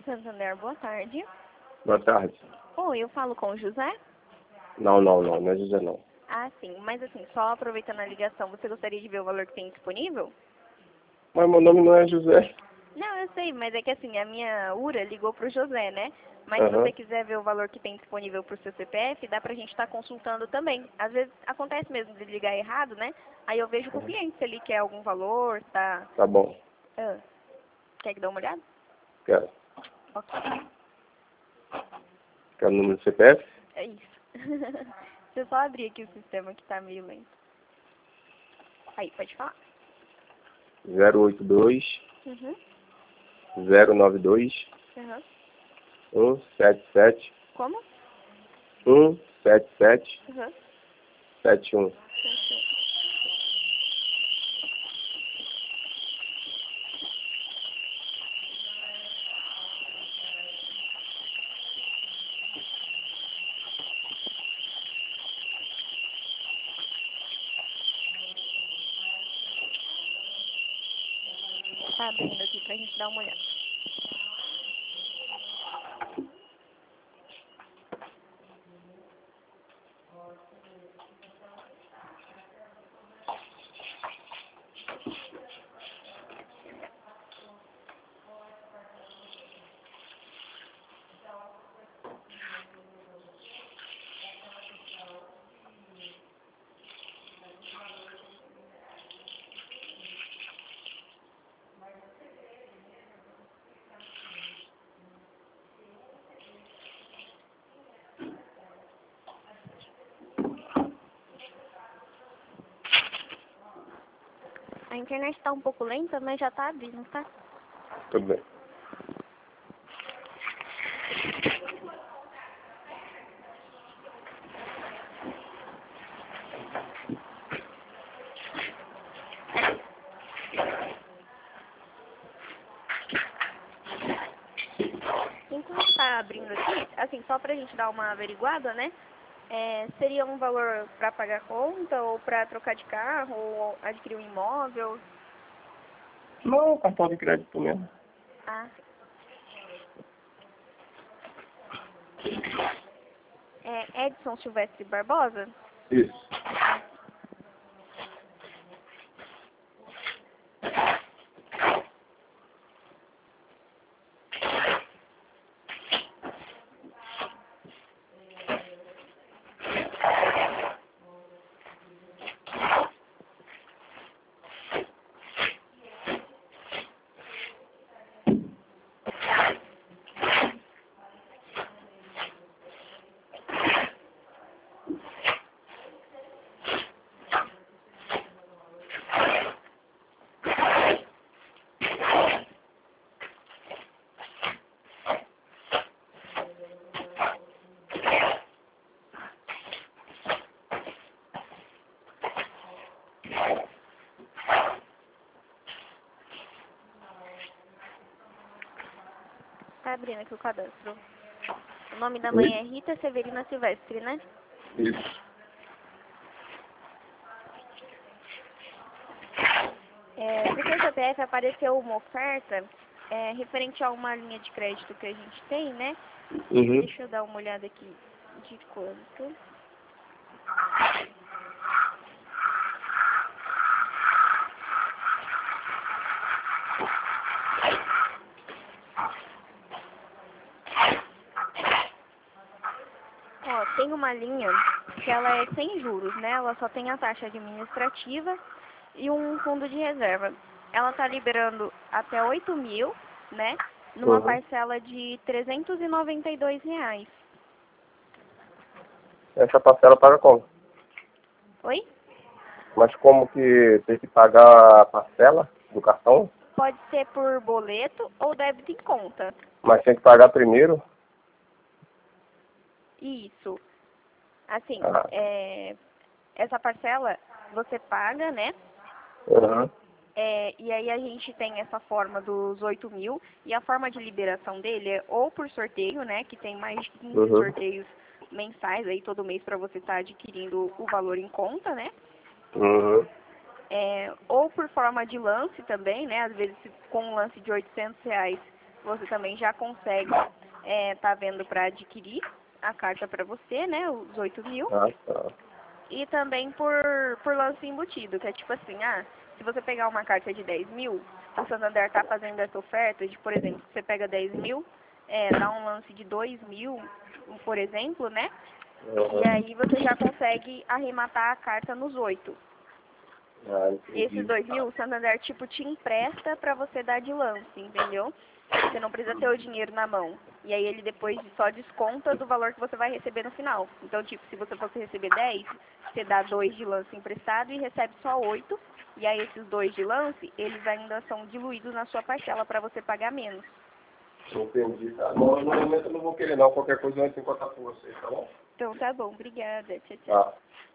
Santander, boa tarde. Boa tarde. Oi, eu falo com o José? Não é José não. Ah, sim. Mas assim, só aproveitando a ligação, você gostaria de ver o valor que tem disponível? Mas meu nome não é José. Não, eu sei, mas é que assim, a minha URA ligou pro José, né? Mas se Aham. você quiser ver o valor que tem disponível pro seu CPF, dá pra gente estar consultando também. Às vezes acontece mesmo de ligar errado, né? Aí eu vejo com o cliente se ele quer algum valor, tá... Tá bom. Ah, quer que dê uma olhada? Quero. Ok, Quero o número do CPF? é isso. Deixa eu só abrir aqui o sistema que tá meio lento. Aí, pode falar. 082 Uhum, 092 uhum. 177 Como? 177 Uhum. 71. Tá abrindo aqui pra gente dar uma olhada. A internet tá um pouco lenta, mas já tá abrindo, tá? Tudo bem. Enquanto tá abrindo aqui, assim, só pra gente dar uma averiguada, né? Seria um valor pra pagar conta, ou pra trocar de carro, ou adquirir um imóvel? Não, cartão de crédito mesmo. Ah, sim. É Edson Silvestre Barbosa? Isso. Tá abrindo aqui o cadastro. O nome da mãe Oi? é Rita Severina Silvestre, né? Isso. No seu CPF apareceu uma oferta referente a uma linha de crédito que a gente tem, né? Uhum. Deixa eu dar uma olhada aqui de quanto. Ó, tem uma linha que ela é sem juros, né? Ela só tem a taxa administrativa e um fundo de reserva. Ela tá liberando até 8.000, né? Numa Uhum. parcela de R$ 392. Essa parcela paga como? Oi? Mas como que tem que pagar a parcela do cartão? Pode ser por boleto ou débito em conta. Mas tem que pagar primeiro? Isso. Assim, Ah. essa parcela você paga, né? Uhum. E aí a gente tem essa forma dos 8.000 e a forma de liberação dele é ou por sorteio, né? Que tem mais de 15 Uhum. sorteios mensais aí todo mês para você estar adquirindo o valor em conta, né? Uhum. Ou por forma de lance também, né? Às vezes com um lance de R$ 800 você também já consegue tá vendo para adquirir a carta para você, né, os 8.000. Ah, tá. E também por lance embutido, que é tipo assim, se você pegar uma carta de 10.000, o Santander tá fazendo essa oferta de, por exemplo, você pega 10.000, dá um lance de 2.000, por exemplo, né? Uhum. E aí você já consegue arrematar a carta nos 8. Ah, entendi. Esses 2.000, o Santander, tipo, te empresta pra você dar de lance, entendeu? Você não precisa ter o dinheiro na mão. E aí ele depois só desconta do valor que você vai receber no final. Então, tipo, se você fosse receber 10, você dá 2 de lance emprestado e recebe só 8. E aí esses 2 de lance, eles ainda são diluídos na sua parcela pra você pagar menos. Entendi, tá. No momento eu não vou querer não, qualquer coisa eu entro em contato com vocês, tá bom? Então tá bom, obrigada. Tchau, tchau. Tá.